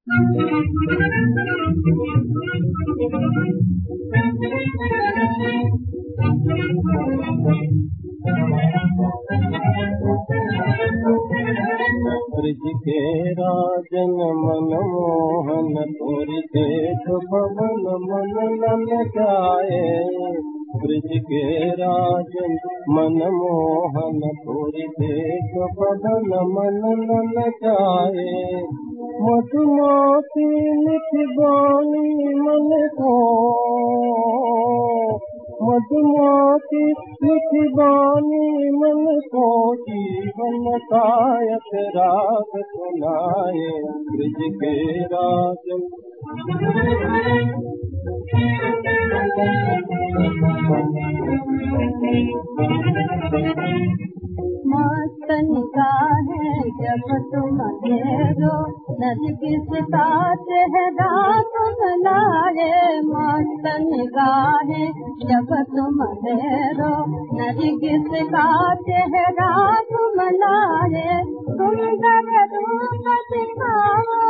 ब्रज के राजन मनमोहन तोरि देख पवन मन ललचाए। ब्रज के राजन मनमोहन तोरि देख पवन मन ललचाए। मधुमती नित बानी मन को, मधुमती नित बानी मन को जीवन कायक राग सुनाए। ब्रज के राजन मस्त निगाहें जब तुम घेरो, नदी किस साथ है रात बनाए। मस्त निगाहें जब तुम घेरो, नदी किस साथ है रात बनाए। सुंदर रूप दिखाओ,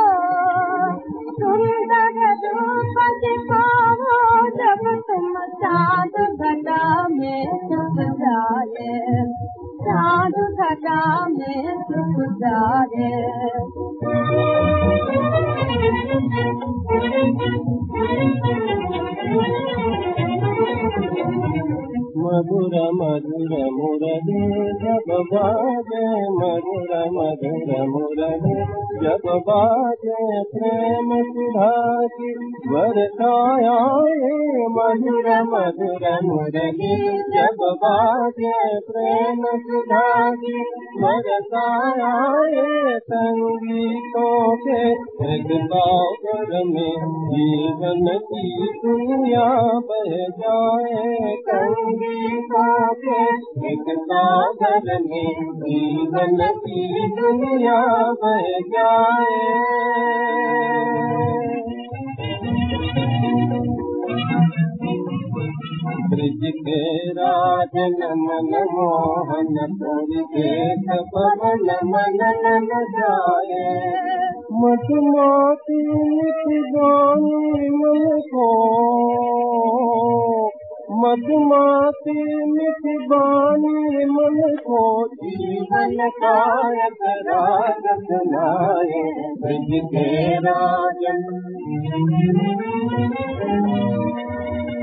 सुंदर रूप दिखाओ, जब तुम चाँद घटा में डूब जाए, चाँद घटा में डूब जाए। मधुर मधुर मुरली जब बाजे, मधुर मधुर मुरली जब बाजे, प्रेम सुधा की बरसाए। मधुर मधुर मुरली जब बाजे, प्रेम सुधा की बरसाए। संगीतों के एक सागर में जीवन की दुनिया बह जाए। संगीतों के एक सागर में जीवन की दुनिया बह जाए। ब्रज के राजन मनमोहन तोरि देख पवन मन ललचाए। मधुमती नित बानी मन को, मधुमती नित बानी मन को जीवन कायक राग सुनाए। ब्रज के राजन